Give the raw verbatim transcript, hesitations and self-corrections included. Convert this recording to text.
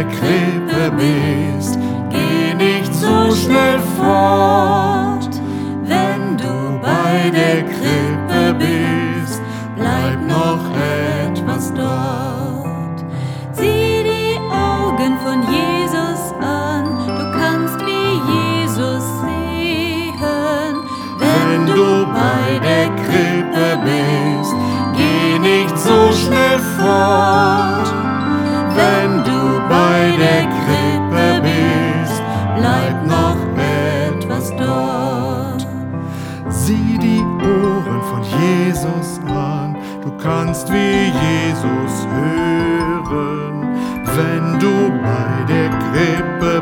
der Krippe bist, geh nicht so schnell fort. Wenn du bei der Krippe bist, bleib noch etwas dort. Sieh die Augen von Jesus an, du kannst wie Jesus sehen. Wenn du bei der Krippe bist, geh nicht so schnell fort. Wenn du bei der Krippe bist, bleib noch etwas dort. Sieh die Ohren von Jesus an, du kannst wie Jesus hören. Wenn du bei der Krippe